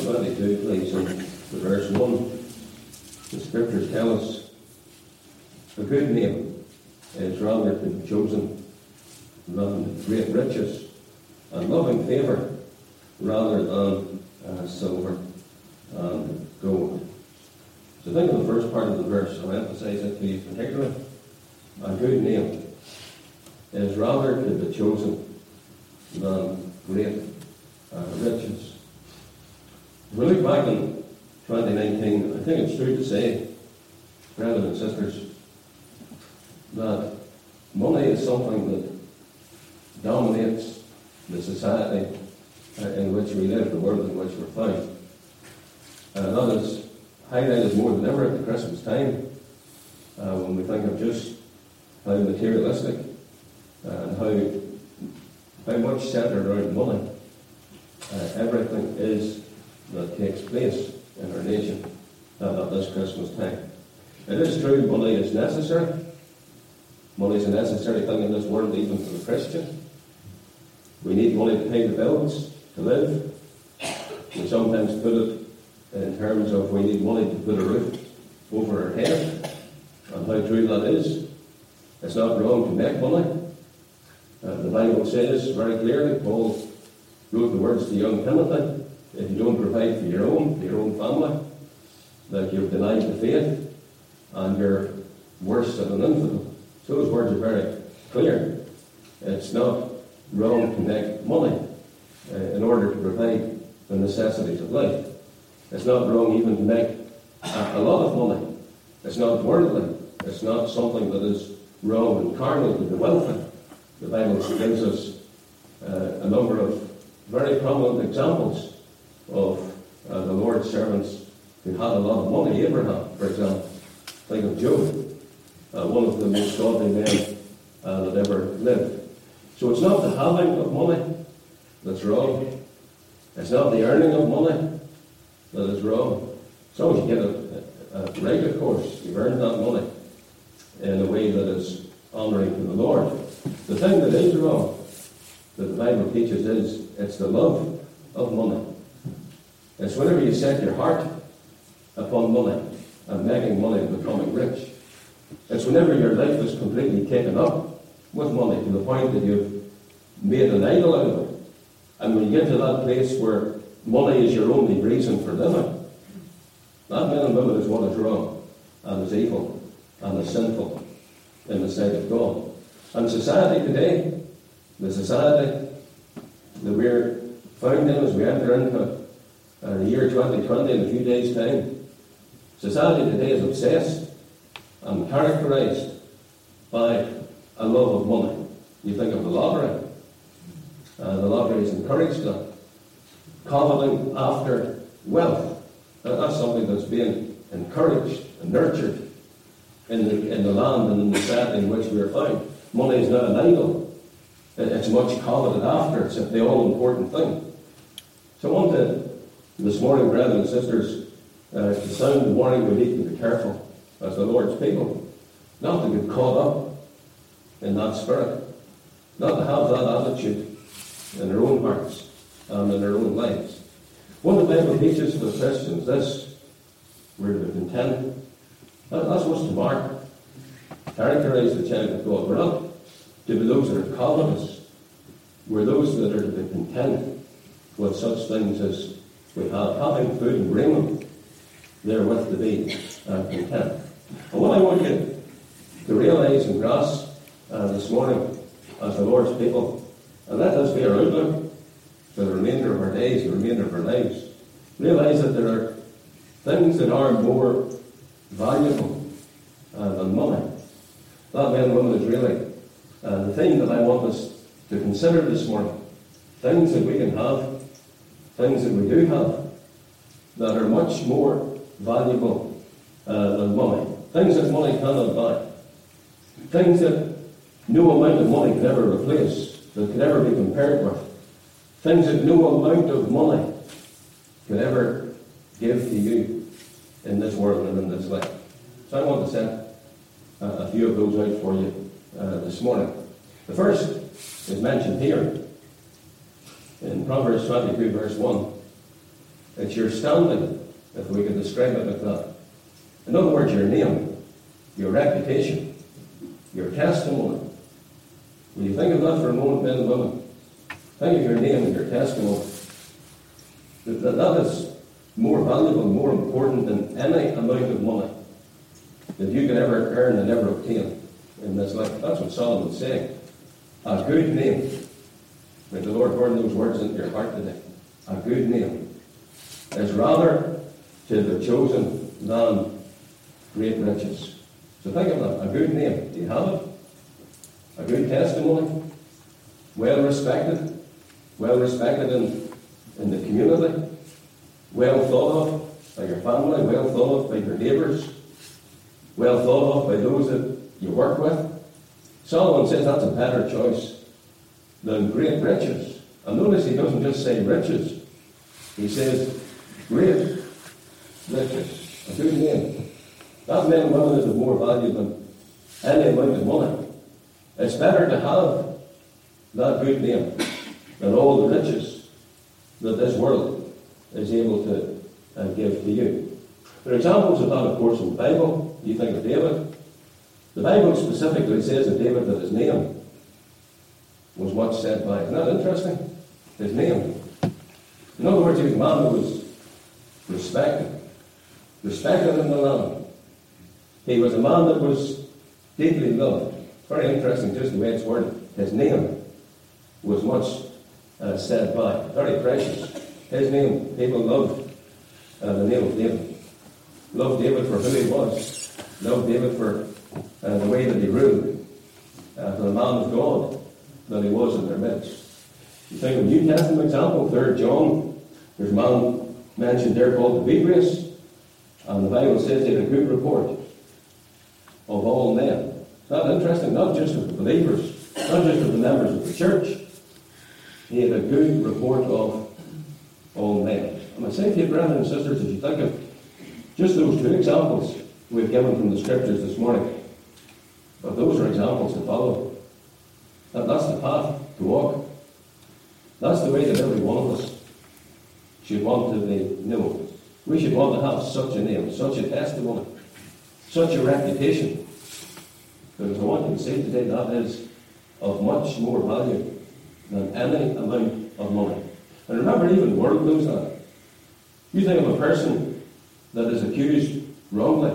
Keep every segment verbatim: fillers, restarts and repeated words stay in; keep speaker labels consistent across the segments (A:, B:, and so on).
A: twenty-two, please, in the verse one. The scriptures tell us a good name is rather to be chosen than great riches, and loving favour rather than uh, silver and gold. So think of the first part of the verse. I'll emphasise it to you particularly. A good name is rather to be chosen than great uh, riches. If we look back in twenty nineteen, I think it's true to say, brothers and sisters, that money is something that dominates the society uh, in which we live, the world in which we're found. And that is highlighted more than ever at the Christmas time, uh, when we think of just how materialistic uh, and how, how much centred around money uh, everything is that takes place in our nation uh, at this Christmas time. It is true, money is necessary. Money is a necessary thing in this world, even for the Christian. We need money to pay the bills, to live. We sometimes put it in terms of we need money to put a roof over our head, and how true that is. It's not wrong to make money. Uh, the Bible says very clearly, Paul wrote the words to young Timothy, if you don't provide for your own, for your own family, that you've denied the faith, and you're worse than an infidel. So those words are very clear. It's not wrong to make money uh, in order to provide the necessities of life. It's not wrong even to make a, a lot of money. It's not worldly. It's not something that is wrong and carnal to be wealthy. The Bible gives us uh, a number of very prominent examples of uh, the Lord's servants who had a lot of money. Abraham, for example. Think of Job, uh, one of the most godly men uh, that ever lived. So it's not the having of money that's wrong. It's not the earning of money that is wrong. As long as you get a, a, a right, of course, you've earned that money in a way that is honouring to the Lord. The thing that is wrong, that the Bible teaches, is it's the love of money. It's whenever you set your heart upon money and making money and becoming rich. It's whenever your life is completely taken up with money to the point that you've made an idol out of it. And when you get to that place where money is your only reason for living, that, men and women, is what is wrong and is evil and is sinful in the sight of God. And society today, the society that we're found in as we enter into uh, the year twenty twenty in a few days' time, society today is obsessed and characterised by a love of money. You think of the lottery. Uh, the lottery has encouraged that. Coveting after wealth. Uh, that's something that's being encouraged and nurtured in the, in the land and in the society in which we are found. Money is not an idol. It's much coveted after. It's the all-important thing. So I want to, this morning, brothers and sisters, uh, to sound the warning we need to be careful as the Lord's people, not to get caught up in that spirit, not to have that attitude in their own hearts and in their own lives. What the Bible teaches for the Christians, this, we're to be content. That, that's what's to mark, characterise the child of God. We're not to be those that are covetous. We're those that are to be content with such things as we have, having food and raiment, therewith to be uh, content. And what I want you to realise and grasp uh, this morning as the Lord's people, and let this be our outlook for the remainder of our days, the remainder of our lives. Realise that there are things that are more valuable uh, than money. That, men and women, is really uh, the thing that I want us to consider this morning. Things that we can have, things that we do have, that are much more valuable uh, than money. Things that money cannot buy. Things that no amount of money can ever replace, that can ever be compared with. Things that no amount of money can ever give to you in this world and in this life. So I want to set uh, a few of those out for you uh, this morning. The first is mentioned here in Proverbs twenty-two, verse one. It's your standing, if we could describe it like that. In other words, your name, your reputation, your testimony. When you think of that for a moment, men and women, think of your name and your testimony. That, that, that is more valuable, more important than any amount of money that you can ever earn and ever obtain in this life. That's what Solomon's saying. A good name. May the Lord burn those words into your heart today. A good name is rather to the chosen than great riches. So think of that. A good name. Do you have it? A good testimony. Well respected. Well respected in, in the community. Well thought of by your family. Well thought of by your neighbours. Well thought of by those that you work with. Solomon says that's a better choice than great riches. And notice he doesn't just say riches. He says great riches. A good name. That men and women is of more value than any amount of money. It's better to have that good name than all the riches that this world is able to uh, give to you. There are examples of that, of course, in the Bible. You think of David. The Bible specifically says of David that his name was much said by. Isn't that interesting? His name. In other words, he was a man who was respected. Respected in the land. He was a man that was deeply loved. Very interesting, just the way it's worded. His name was much uh, said by. Very precious. His name, people loved uh, the name of David. Loved David for who he was. Loved David for uh, the way that he ruled. Uh, for the man of God that he was in their midst. You think of a New Testament example, Third John. There's a man mentioned there called Demetrius. And the Bible says he had a good report of all men. It's not interesting, not just of the believers, not just of the members of the church. He had a good report of all men. And I say to you, brethren and sisters, if you think of just those two examples we've given from the scriptures this morning, but those are examples to follow. That, that's the path to walk. That's the way that every one of us should want to be known. We should want to have such a name, such a testimony, such a reputation. Because I want you to see today that is of much more value than any amount of money. And remember, even the world knows that. You think of a person that is accused wrongly,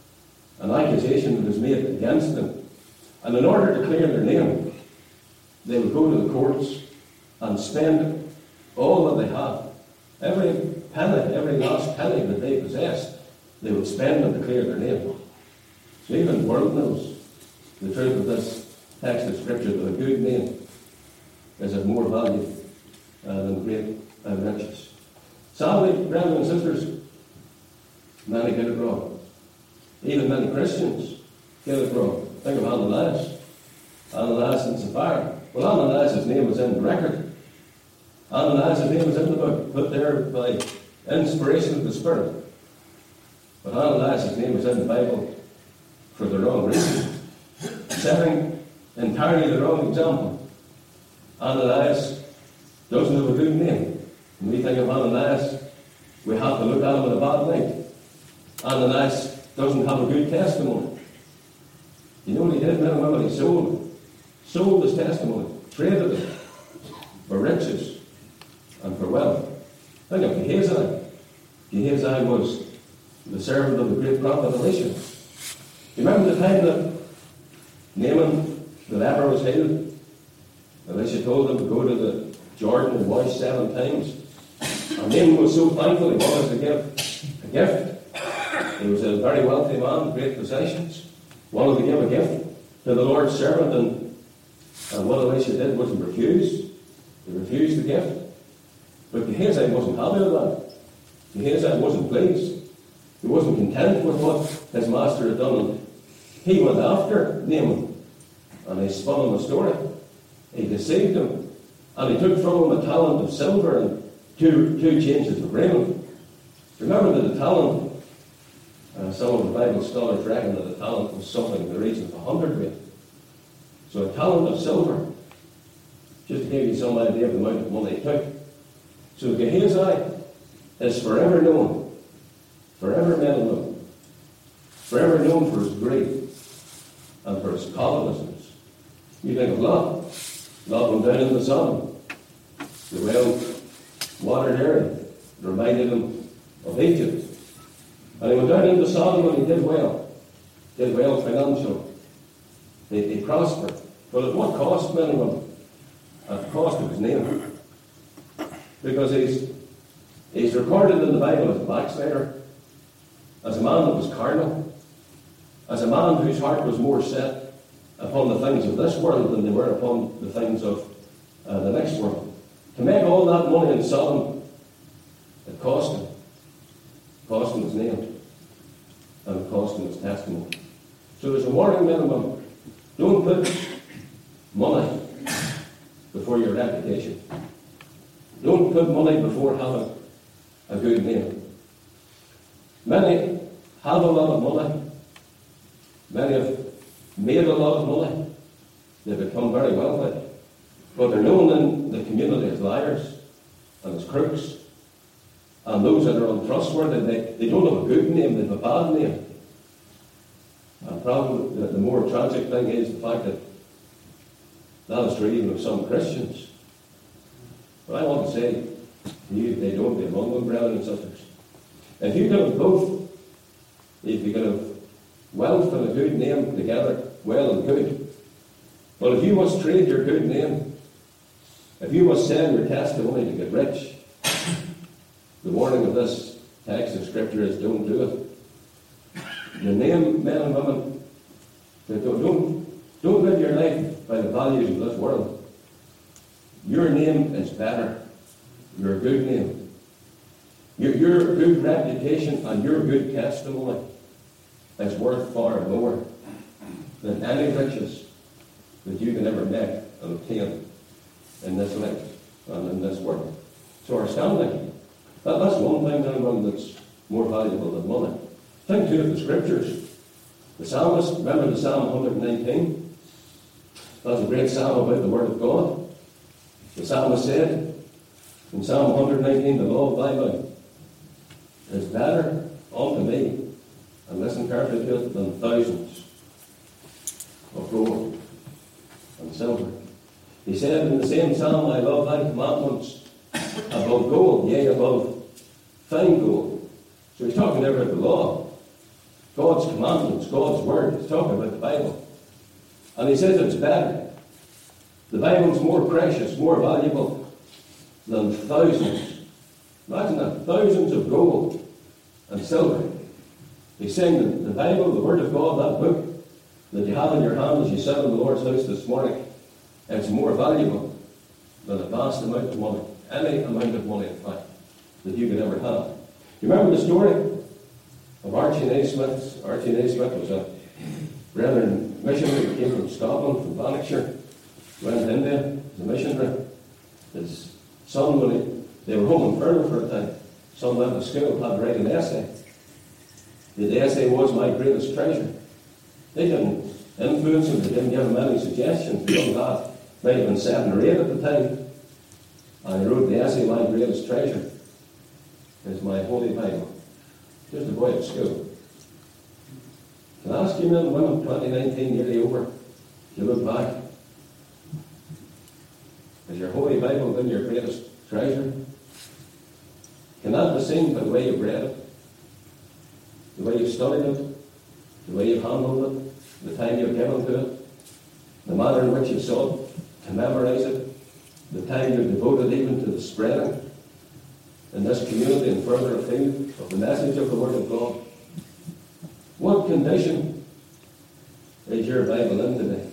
A: an accusation that is made against them, and in order to clear their name, they would go to the courts and spend all that they had, every penny, every last penny that they possessed, they would spend them to clear their name. So even the world knows the truth of this text of Scripture, that a good name is of more value uh, than great uh, riches. Sadly, brethren and sisters, many get it wrong. Even many Christians get it wrong. Think of Ananias. Ananias and Sapphira. Well, Ananias' name was in the record. Ananias' name was in the book, put there by inspiration of the Spirit. But Ananias' name was in the Bible for the wrong reason. Setting entirely the wrong example. Ananias doesn't have a good name. When we think of Ananias, we have to look at him in a bad light. Ananias doesn't have a good testimony. You know what he did, men and women? He sold. Sold his testimony. Traded it for riches and for wealth. Think of Gehazi. Gehazi was the servant of the great prophet Elisha. Do you remember the time that Naaman, the leper, was healed? Elisha told him to go to the Jordan and wash seven times. And Naaman was so thankful he wanted to give a gift. He was a very wealthy man, great possessions. Wanted to give a gift to the Lord's servant, and, and what Elisha did was he refused. He refused the gift. But Gehazi wasn't happy with that. Gehazi wasn't pleased. He wasn't content with what his master had done. He went after Naaman, and he spun him a story. He deceived him, and he took from him a talent of silver and two, two changes of raiment. Remember that the talent, uh, some of the Bible scholars reckon that the talent was something in the region of a hundredweight. So a talent of silver, just to give you some idea of the amount of money he took. So Gehazi is forever known, forever made known, forever known for his grief and for his covetousness. You think of Lot. Lot went down in the sun. The well-watered area reminded him of Egypt. And he went down into Sodom and he did well. Did well financially. He, he prospered. But at what cost, men and women? At the cost of his name. Because he's, he's recorded in the Bible as a backslider, as a man that was carnal, as a man whose heart was more set upon the things of this world than they were upon the things of uh, the next world. To make all that money in Sodom, it cost him. It cost him his name. And it cost him his testimony. So there's a warning, men and women. Don't put money before your reputation. Don't put money before having a good name. Many have a lot of money. Many have made a lot of money. They've become very wealthy. But they're known in the community as liars and as crooks. And those that are untrustworthy, they, they don't have a good name, they have a bad name. And probably the, the more tragic thing is the fact that that is true even of some Christians. But I want to say to you, they don't be among them, brethren and sisters. If you could have both, if you could have wealth and a good name together, well and good. But if you must trade your good name, if you must sell your testimony to get rich, the warning of this text of Scripture is don't do it. Your name, men and women, don't, don't, don't live your life by the values of this world. Your name is better. Your good name. Your, your good reputation and your good testimony is worth far more than any riches that you can ever make and obtain in this life and in this world. So our standing, that, that's one thing, anyone, that's more valuable than money. Think too of the Scriptures. The psalmist, remember the Psalm one nineteen? That's a great psalm about the Word of God. The psalmist said in Psalm one nineteen, the law of thy mouth is better unto me, and listen carefully to it, than thousands of gold and silver. He said in the same psalm, I love thy commandments above gold, yea, above fine gold. So he's talking there about the law, God's commandments, God's word. He's talking about the Bible. And he says it's better. The Bible's more precious, more valuable than thousands. Imagine that, thousands of gold and silver. He's saying that the Bible, the Word of God, that book that you have in your hand as you sit in the Lord's house this morning, it's more valuable than a vast amount of money, any amount of money, in fact, that you could ever have. You remember the story of Archie Naismith? Archie Naismith was a brethren missionary who came from Scotland, from Lanarkshire, went to India as a missionary. His son, when he, they were home in Furlough for a time, son went to school, had to write an essay. The essay was my greatest treasure. They didn't influence him, they didn't give him any suggestions. The young lad might have been seven or eight at the time. And he wrote the essay, my greatest treasure is my Holy Bible. Just a boy at school. Can I ask you, men and women, twenty nineteen, nearly over, if you look back, has your Holy Bible been your greatest treasure? Can that be seen by the way you've read it, the way you've studied it, the way you've handled it, the time you've given to it, the manner in which you've sought to memorize it, the time you've devoted even to the spreading in this community and further afield of the message of the Word of God? What condition is your Bible in today?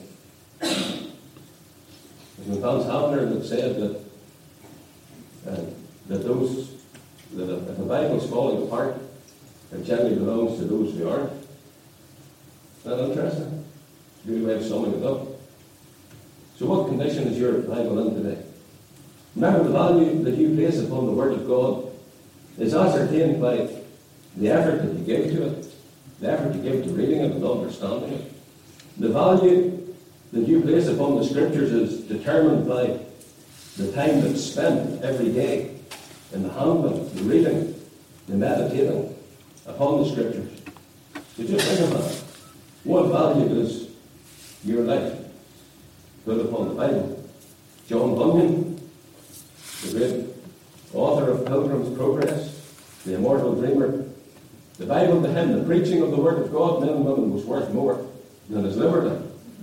A: There's Hans Havner that said that uh, that those that if the Bible's falling apart, it generally belongs to those who aren't. Is that interesting? It's a good way of summing it up. So what condition is your Bible in today? Remember, the value that you place upon the Word of God is ascertained by the effort that you give to it, the effort you give to reading it and understanding it. The value that you place upon the Scriptures is determined by the time that's spent every day in the handling, the reading, the meditating upon the Scriptures. So just think about it. What value does your life put upon the Bible? John Bunyan, the great author of Pilgrim's Progress, the immortal dreamer, the Bible to him, the preaching of the Word of God, men and women, was worth more than his liberty.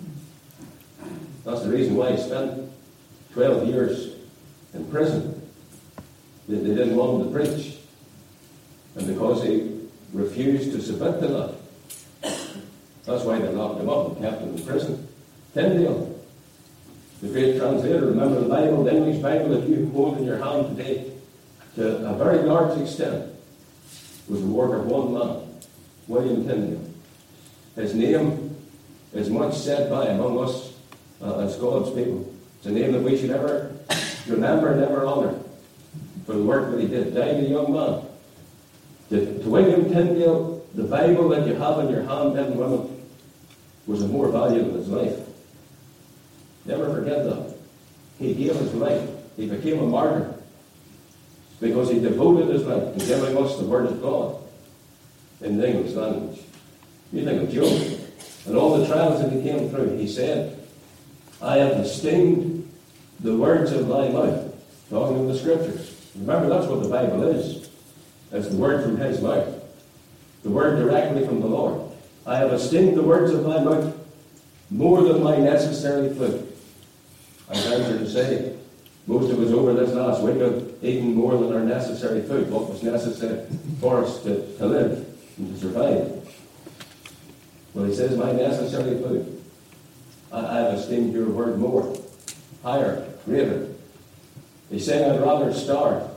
A: That's the reason why he spent twelve years in prison. They, they didn't want him to preach. And because he refused to submit to that, that's why they locked him up and kept him in prison. Tyndale, the great translator, remember the Bible, the English Bible that you hold in your hand today, to a very large extent, was the work of one man, William Tyndale. His name is much said by among us uh, as God's people. It's a name that we should ever remember and ever honour for the work that he did. Died a young man. To, to William Tyndale, the Bible that you have in your hand, men and women, was of more value than his life. Never forget that. He gave his life. He became a martyr because he devoted his life to giving us the Word of God in the English language. You think of Job and all the trials that he came through. He said, I have esteemed the words of thy mouth, talking of the Scriptures. Remember, that's what the Bible is. It's the word from his mouth. The word directly from the Lord. I have esteemed the words of thy mouth more than my necessary food. I venture to say, most of us over this last week have eaten more than our necessary food, what was necessary for us to, to live and to survive. Well, he says, my necessary food. I, I have esteemed your word more, higher, greater. He's saying, I'd rather starve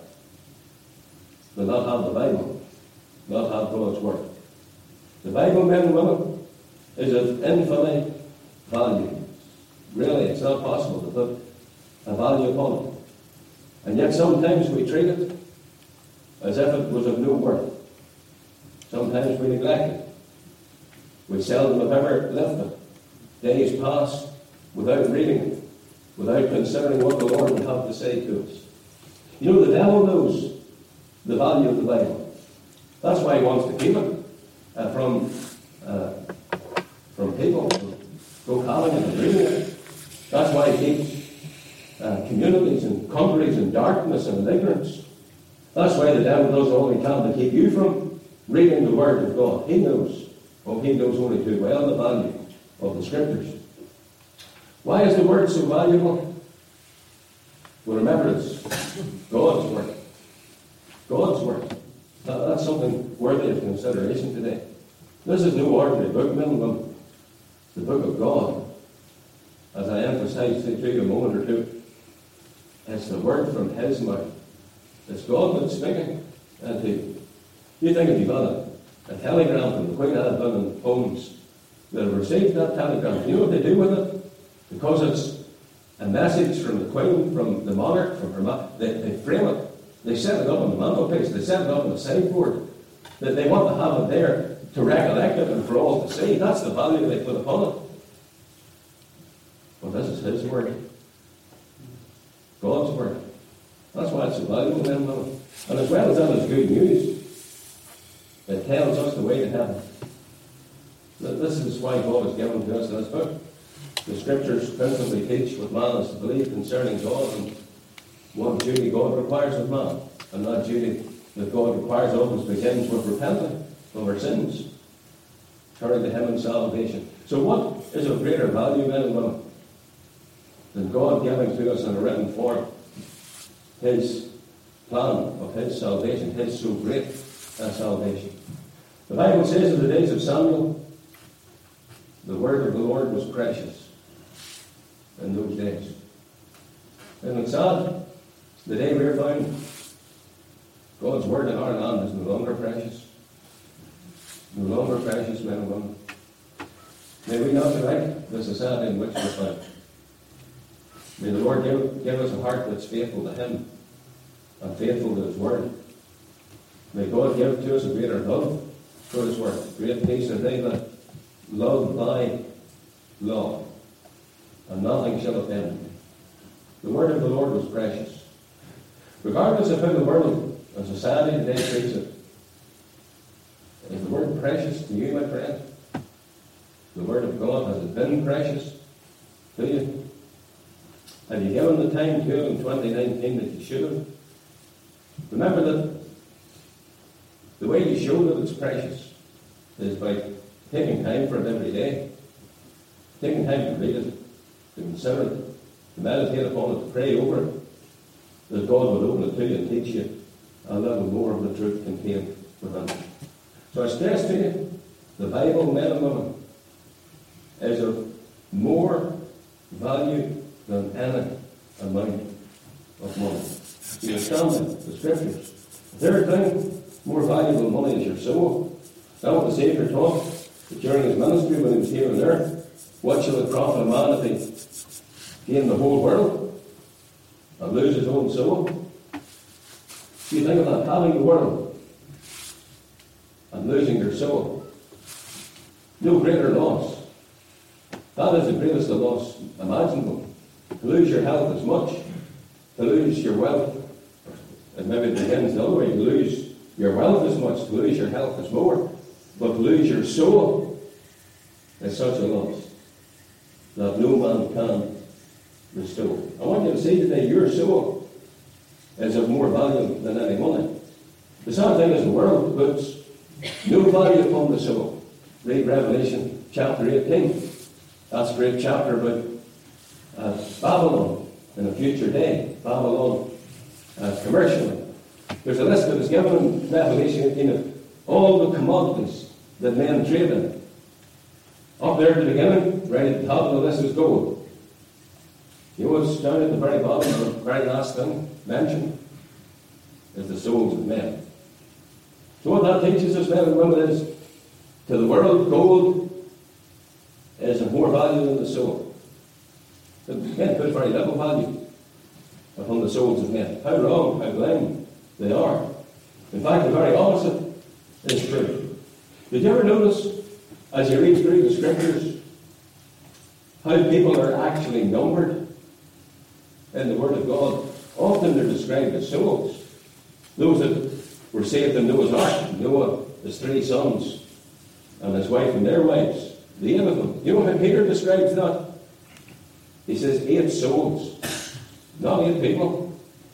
A: than not have the Bible, not have God's word. The Bible, men and women, is of infinite value. Really, it's not possible to put a value upon it. And yet sometimes we treat it as if it was of no worth. Sometimes we neglect it. We seldom have ever left it. Days pass without reading it, without considering what the Lord would have to say to us. You know, the devil knows the value of the Bible. That's why he wants to keep it uh, from uh, from people who go calling it and reading it. That's why he keeps uh, communities and countries in darkness and in ignorance. That's why the devil does all he can to keep you from reading the Word of God. He knows, oh, he knows only too well the value of the Scriptures. Why is the Word so valuable? Well, remember, it's God's Word. God's Word. That, that's something worthy of consideration today. This is no ordinary book, men and women. It's the book of God. As I emphasized to you a moment or two, it's the word from his mouth. It's God that's speaking. And to, you think if you got a, a telegram from the Queen Anne Boleyn homes that have received that telegram, do you know what they do with it? Because it's a message from the Queen, from the monarch, from her mother, they, they frame it. They set it up on the mantelpiece. They set it up on the sideboard. That they want to have it there to recollect it and for all to see. That's the value they put upon it. Well, this is his word. God's word. That's why it's so valuable, men and women. And as well as that, it's good news. It tells us the way to heaven. This is why God has given to us this book. The Scriptures principally teach what man is to believe concerning God and what duty God requires of man. And that duty that God requires of us begins with repenting of our sins, turning to Him in salvation. So what is of greater value, men and women, than God giving to us in a written form His plan of His salvation, His so great uh, salvation? The Bible says in the days of Samuel, the word of the Lord was precious in those days. Isn't it sad? The day we are found, God's word in our land is no longer precious. No longer precious, men and women. May we not neglect the society in which we're found. May the Lord give, give us a heart that's faithful to Him and faithful to His word. May God give to us a greater love for His word. Great peace are they that love thy law, and nothing shall offend me. The word of the Lord was precious. Regardless of how the world and society today treats it, Word precious to you, my friend? The Word of God, has it been precious to you? Have you given the time to it in twenty nineteen that you should have? Remember that the way you show that it's precious is by taking time for it every day. Taking time to read it, to consider it, to meditate upon it, to pray over it, that God will open it to you and teach you a little more of the truth contained within it. So I stress to you, the Bible, men and women, is of more value than any amount of money. You understand that? The Scriptures. The third thing, more valuable than money is your soul. Now what the Saviour taught during his ministry when he was here on earth. What shall it profit a man if he gain the whole world and lose his own soul? Do you think of that? Having the world and losing your soul. No greater loss. That is the greatest loss imaginable. To lose your health as much. To lose your wealth. And maybe it begins the other way. To lose your wealth as much. To lose your health as more. But to lose your soul is such a loss that no man can restore. I want you to see today, your soul is of more value than any money. The sad thing is the world puts no value upon the soul. Read Revelation chapter eighteen. That's a great chapter about uh, Babylon in a future day. Babylon uh, commercially. There's a list that is given in Revelation eighteen of all the commodities that men trade in. Up there at the beginning, right at the top of the list is gold. You know what's down at the very bottom, the very last thing mentioned, is the souls of men. So what that teaches us, men and women, is to the world, gold is of more value than the soul. Men put very little value upon the souls of men. How wrong, how blind they are. In fact, the very opposite is true. Did you ever notice, as you read through the Scriptures, how people are actually numbered in the Word of God? Often they're described as souls. Those that were saved in Noah's Ark, Noah, his three sons, and his wife and their wives, the eight of them. You know how Peter describes that? He says eight souls, not eight people.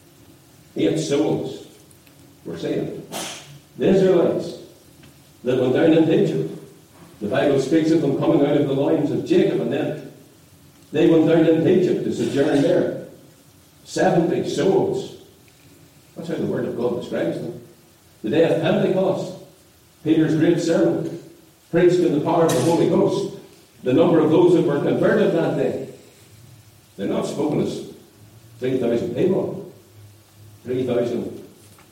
A: Eight souls were saved. The Israelites that went down into Egypt. The Bible speaks of them coming out of the loins of Jacob, and then they went down into Egypt to sojourn there. Seventy souls. That's how the Word of God describes them. The day of Pentecost, Peter's great sermon, preached in the power of the Holy Ghost. The number of those that were converted that day, they're not spoken as three thousand people. three thousand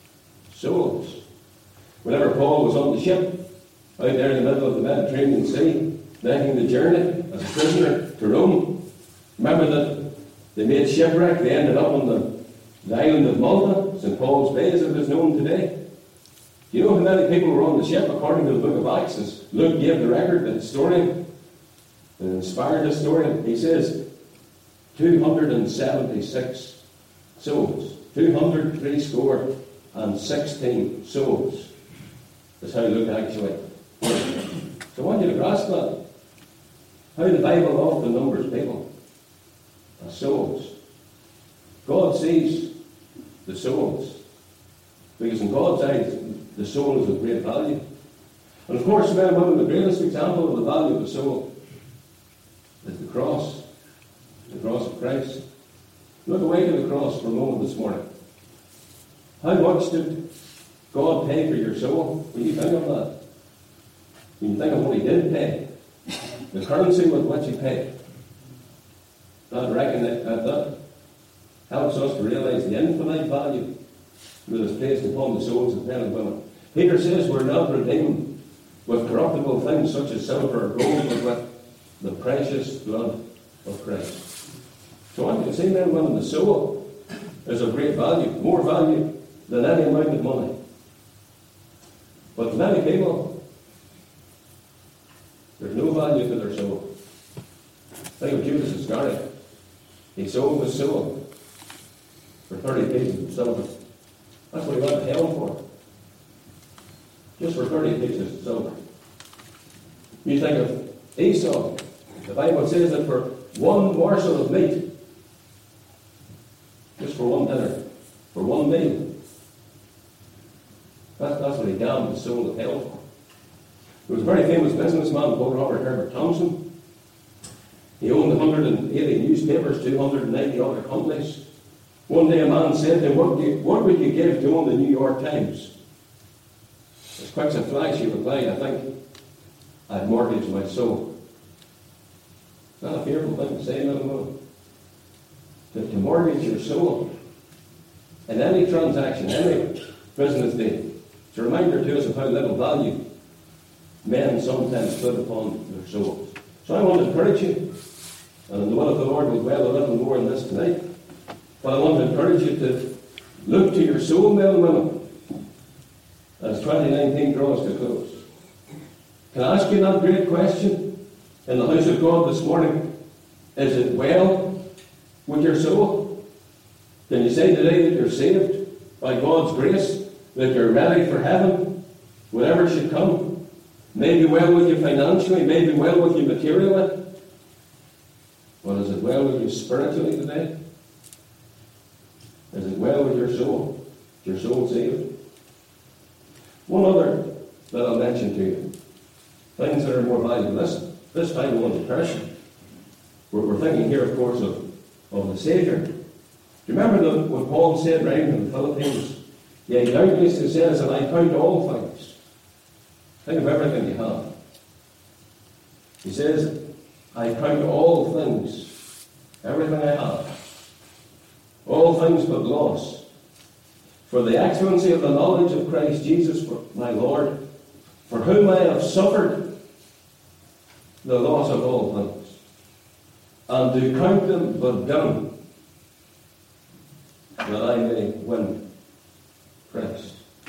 A: souls. Whenever Paul was on the ship, out there in the middle of the Mediterranean Sea, making the journey as a prisoner to Rome, remember that they made shipwreck. They ended up on the, the island of Malta, Saint Paul's Bay as it is known today. Do you know how many people were on the ship? According to the book of Acts, as Luke gave the record, the historian, the inspired historian, he says two hundred seventy-six souls. two hundred three score and sixteen souls. That's how Luke actually. So I want you to grasp that. How the Bible often numbers people as souls. God sees the souls. Because in God's eyes, the soul is of great value. And of course, men and women, the greatest example of the value of the soul is the cross. The cross of Christ. Look away to the cross for a moment this morning. How much did God pay for your soul? When you think of that, when you think of what He did pay, the currency with which He paid, that, recognize, that, that helps us to realize the infinite value that is placed upon the souls of men and women. Peter says we're not redeemed with corruptible things such as silver or gold, but with the precious blood of Christ. So I want you to see, men and women, the soul is of great value, more value than any amount of money. But to many people, there's no value to their soul. Think of Judas Iscariot. He sold his soul for thirty pieces of silver. That's what he went to hell for. Just for thirty pieces of silver. You think of Esau. The Bible says that for one morsel of meat, just for one dinner, for one meal, that's, that's what he damned his soul to hell for. There was a very famous businessman called Robert Herbert Thompson. He owned one hundred eighty newspapers, two hundred ninety other companies. One day a man said to him, what, do you, what would you give to own the New York Times? As quick as a flash he replied, I think I'd mortgage my soul. It's not a fearful thing to say, little woman. To, to mortgage your soul in any transaction, any business deal. It's a reminder to us of how little value men sometimes put upon their souls. So I want to encourage you, and in the will of the Lord we'll dwell a little more on this tonight, but I want to encourage you to look to your soul, men and women, as twenty nineteen draws to close. Can I ask you that great question in the house of God this morning? Is it well with your soul? Can you say today that you're saved by God's grace, that you're ready for heaven, whatever should come? Maybe well with you financially, maybe well with you materially. But is it well with you spiritually today? Is it well with your soul? Is your soul saved? One other that I'll mention to you. Things that are more valuable. This, this time on depression. We're, we're thinking here, of course, of, of the Saviour. Do you remember the, what Paul said right in the Philippines? Yea, doubtless he says, and I count all things. Think of everything you have. He says, I count all things, everything I have, all things but loss, for the excellency of the knowledge of Christ Jesus, for my Lord, for whom I have suffered the loss of all things, and do count them but dung, that I may win Christ.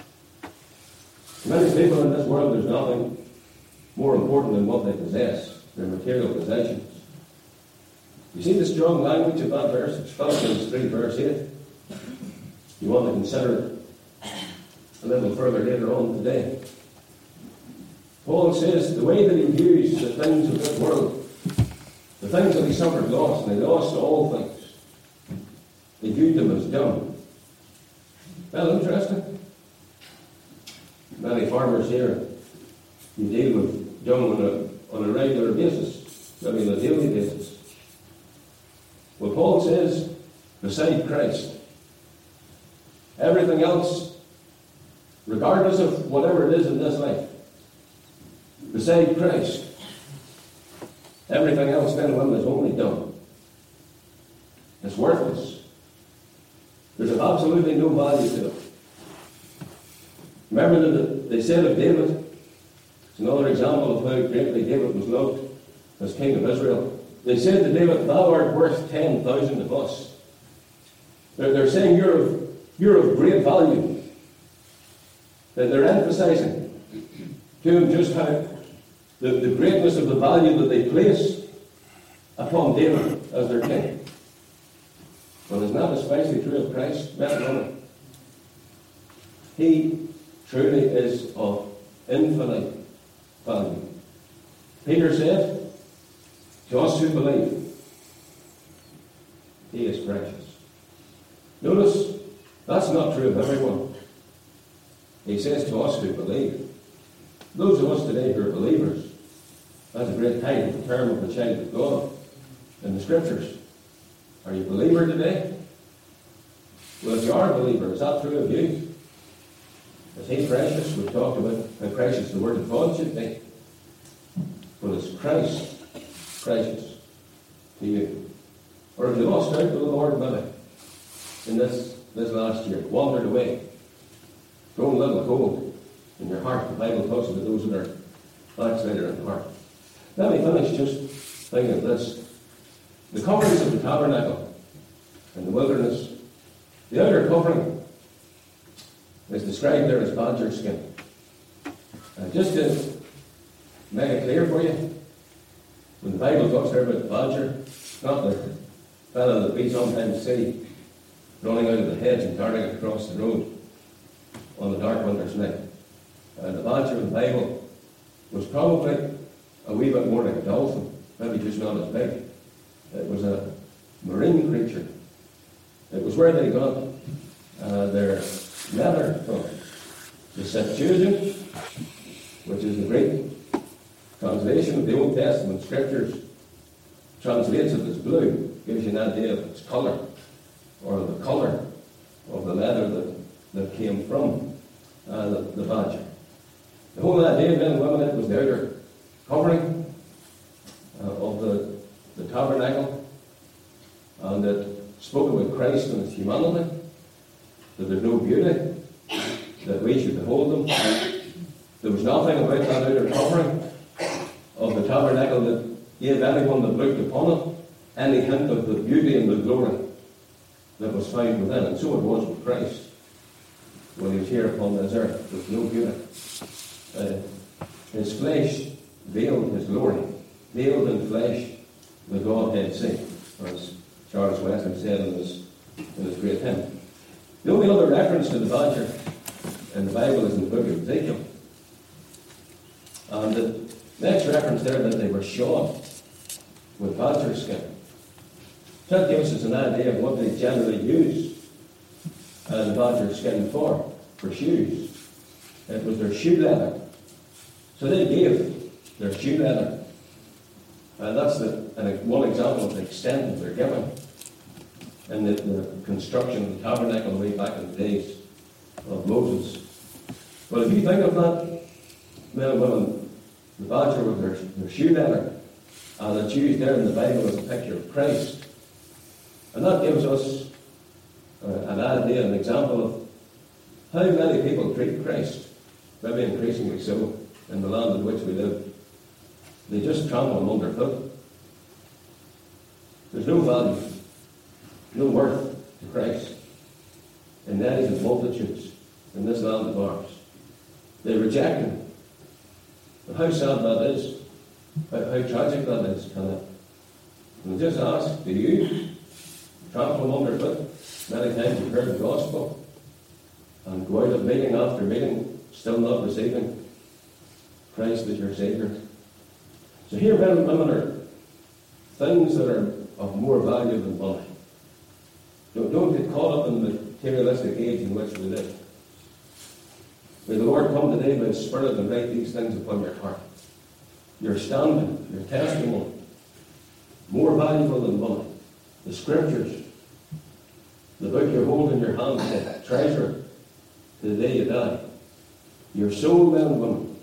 A: Many people in this world, there's nothing more important than what they possess, their material possessions. You see the strong language of that verse? It's Philippians three, verse eight. You want to consider it a little further later on today. Paul says the way that he views the things of this world, the things that he suffered loss, and he lost all things, he viewed them as dung. Well, interesting. Many farmers here, you deal with dung on a, on a regular basis, maybe on a daily basis. Well, Paul says, beside Christ, everything else, regardless of whatever it is in this life, beside Christ, everything else then when is only dung. It's worthless. There's absolutely no value to it. Remember that they said of David, it's another example of how greatly David was loved as king of Israel. They said to David, thou art worth ten thousand of us. They're, they're saying you're of, you're of great value. That they're emphasizing to him just how the, the greatness of the value that they place upon David as their king. But is not especially true of Christ, men and women. He truly is of infinite value. Peter said, to us who believe, he is precious. Notice, that's not true of everyone. He says to us who believe. Those of us today who are believers, that's a great title, the term of the child of God in the Scriptures. Are you a believer today? Well, if you are a believer, is that true of you? Is he precious? We've talked about how precious the Word of God should be. But is Christ precious to you? Or have you lost out with the Lord maybe in this, this last year? Wandered away? Grown a little cold in your heart? The Bible talks about those that are backslided in heart. Let me finish just thinking of this. The coverings of the tabernacle in the wilderness, the outer covering is described there as badger skin. And just to make it clear for you, when the Bible talks there about the badger, it's not the fellow that we sometimes see running out of the hedge and darting across the road on a dark winter's night. And the badger in the Bible was probably a wee bit more like a dolphin, maybe just not as big. It was a marine creature. It was where they got uh, their leather from. The Septuagint, which is the Greek translation of the Old Testament scriptures, translates it as blue, gives you an idea of its colour, or the colour of the leather that, that came from uh, the, the badger. The whole idea, men and women, it was the outer covering uh, of the, the tabernacle, and it spoke about Christ and his humanity, that there's no beauty, that we should behold him. There was nothing about that outer covering of the tabernacle that gave anyone that looked upon it any hint of the beauty and the glory that was found within. And so it was with Christ when he was here upon this earth. There was no beauty. Uh, his flesh veiled his glory, veiled in flesh the Godhead seen, as Charles Wesley said in his, in his great hymn. The only other reference to the badger in the Bible is in the book of Ezekiel. And the next reference there that they were shod with badger skin. That gives us an idea of what they generally use uh, the badger skin for, for shoes. It was their shoe leather. So they gave their shoe leather. And that's the, and one example of the extent of their giving in the, the construction of the tabernacle way back in the days of Moses. But if you think of that, men and women, the badger with their, their shoe leather, and it's used there in the Bible as a picture of Christ. And that gives us uh, an idea, an example of how many people treat Christ, maybe increasingly so, in the land in which we live. They just trample him underfoot. There's no value, no worth to Christ in many and multitudes in this land of ours. They reject him. But how sad that is, how, how tragic that is, can I, can I just ask, do you trample him underfoot? Many times you've heard the gospel and go out of meeting after meeting, still not receiving Christ as your Saviour. So here, men and women, are things that are of more value than money. Don't, don't get caught up in the materialistic age in which we live. May the Lord come today by His Spirit and write these things upon your heart. Your standing, your testimony, more valuable than money. The Scriptures, the book you hold in your hand, the treasure to the day you die. Your soul, men and women.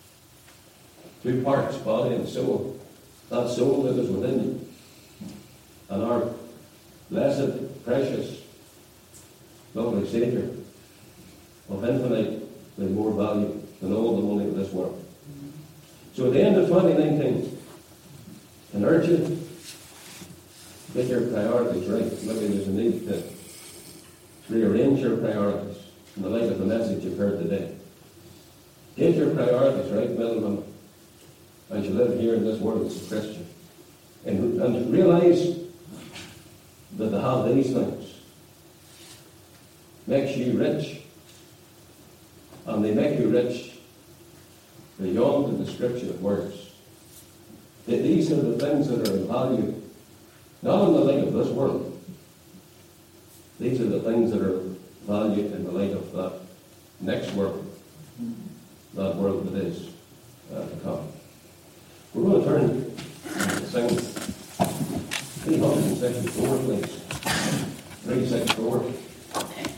A: Two parts, body and soul. That soul that is within you. And our blessed, precious, lovely Saviour of infinitely more value than all the money of this world. So at the end of twenty nineteen, I can urge you to get your priorities right. Maybe there's a need to rearrange your priorities in the light of the message you've heard today. Get your priorities right, men and women, as you live here in this world as a Christian. And, and realise that to have these things makes you rich. And they make you rich beyond the description of words. That these are the things that are of value, not in the light of this world. These are the things that are valued in the light of that next world, that world that is uh, to come. We're going to turn and sing three sixty-four, please. three sixty-four.